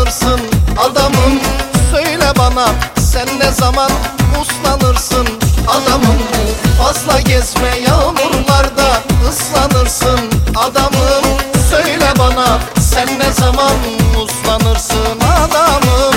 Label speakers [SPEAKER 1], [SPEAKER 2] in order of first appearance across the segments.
[SPEAKER 1] uslanırsın adamım? Söyle bana, sen ne zaman uslanırsın adamım? Fazla gezme, yağmurlarda ıslanırsın adamım. Söyle bana, sen ne zaman uslanırsın adamım?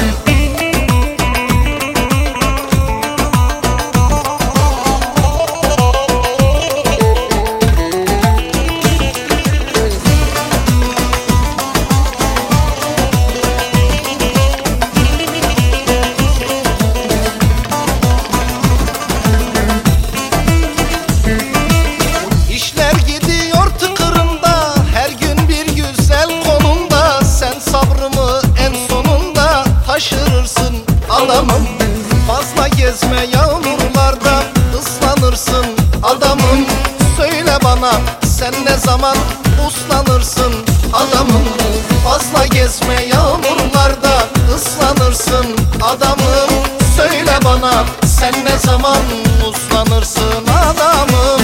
[SPEAKER 1] İşler gidiyor tıkırında, her gün bir güzel konumda. Sen sabrımı en sonunda taşırırsın adamım. Fazla gezme, yağmurlarda ıslanırsın adamım. Söyle bana, sen ne zaman uslanırsın adamım? Fazla gezme, yağmurlarda ıslanırsın adamım. Söyle bana, sen ne zaman uslanırsın adamım?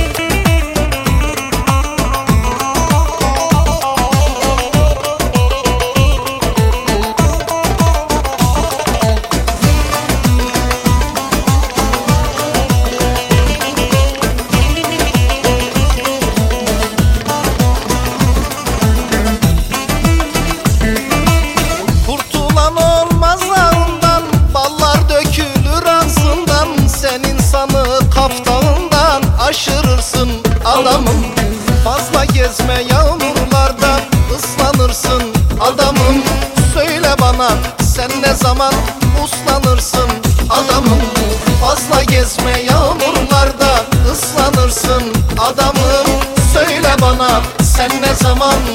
[SPEAKER 1] Kurtulan olmaz ağından, ballar dökülür ağzından. Sen insanı kaftağından aşırırsın adamım. Fazla gezme, yağmurlarda ıslanırsın adamım. Söyle bana, sen ne zaman uslanırsın adamım? Fazla gezme, yağmurlarda ıslanırsın adamım. Söyle bana, sen ne zaman